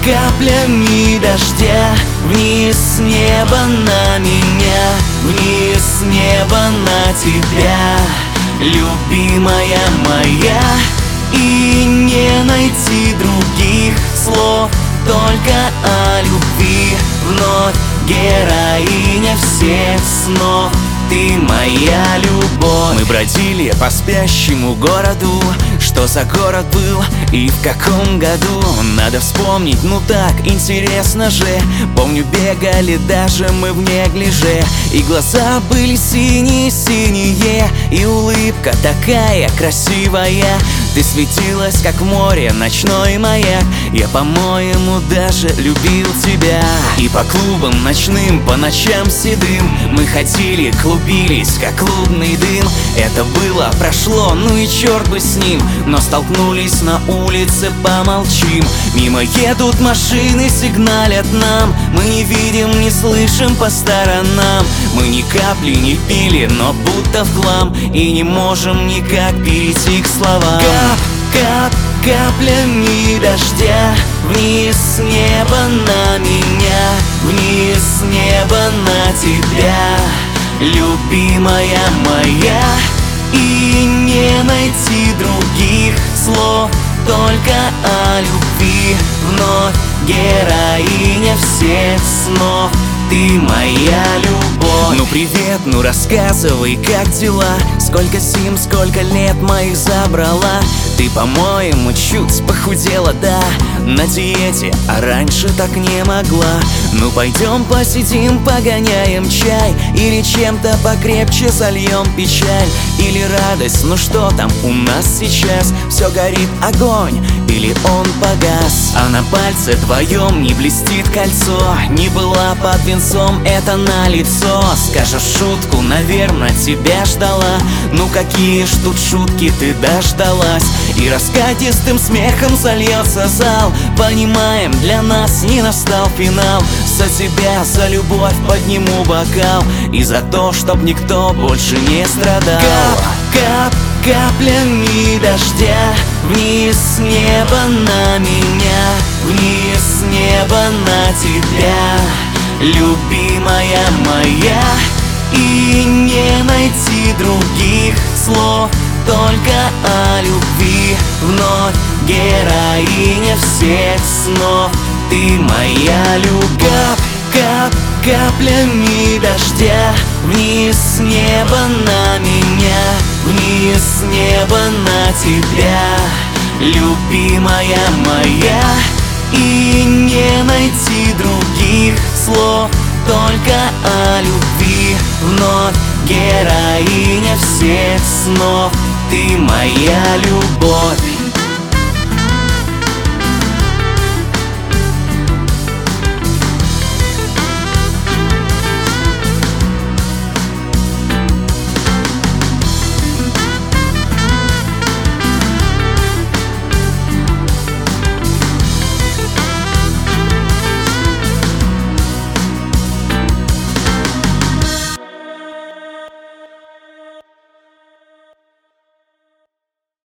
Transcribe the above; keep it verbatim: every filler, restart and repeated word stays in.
каплями дождя вниз с неба на меня, вниз с неба на тебя, любимая моя. И не найти других слов, только о любви. Вновь героиня всех снов, ты моя любовь. Мы бродили по спящему городу. Что за город был и в каком году? Надо вспомнить, ну так интересно же. Помню, бегали даже мы в неглиже, и глаза были синие-синие, и улыбка такая красивая. Ты светилась, как в море ночной маяк. Я, по-моему, даже любил тебя. И по клубам ночным, по ночам седым мы ходили, клубились, как лунный дым. Это было, прошло, ну и черт бы с ним. Но столкнулись на улице, помолчим. Мимо едут машины, сигналят нам. Мы не видим, не слышим по сторонам. Мы ни капли не пили, но будто в хлам, и не можем никак перейти к словам. Кап, кап, каплями дождя вниз с неба на меня, вниз с неба на тебя, любимая моя. И не найти других слов, только о любви. Вновь героиня всех снов, ты моя любовь. Ну привет, ну рассказывай, как дела? Сколько зим, сколько лет моих забрала? Ты, по-моему, чуть похудела, да, на диете, а раньше так не могла. Ну пойдем посидим, погоняем чай, или чем-то покрепче зальем печаль, или радость, ну что там у нас сейчас? Все горит огонь, или он погас? А на пальце твоем не блестит кольцо, не была под венцом, это налицо. Скажешь шутку, наверное, тебя ждала. Ну какие ж тут шутки, ты дождалась. И раскатистым смехом зальется зал. Понимаем, для нас не настал финал. За тебя, за любовь подниму бокал, и за то, чтоб никто больше не страдал. Кап, кап, каплями дождя вниз с неба на меня, вниз с неба на тебя, любимая моя. И не найти других слов, только о любви. Вновь героиня всех снов, ты моя любовь. Кап, каплями дождя вниз с неба на меня, вниз с неба на тебя, любимая моя. И не найти других слов, только о любви. Вновь героиня всех снов, ты моя любовь.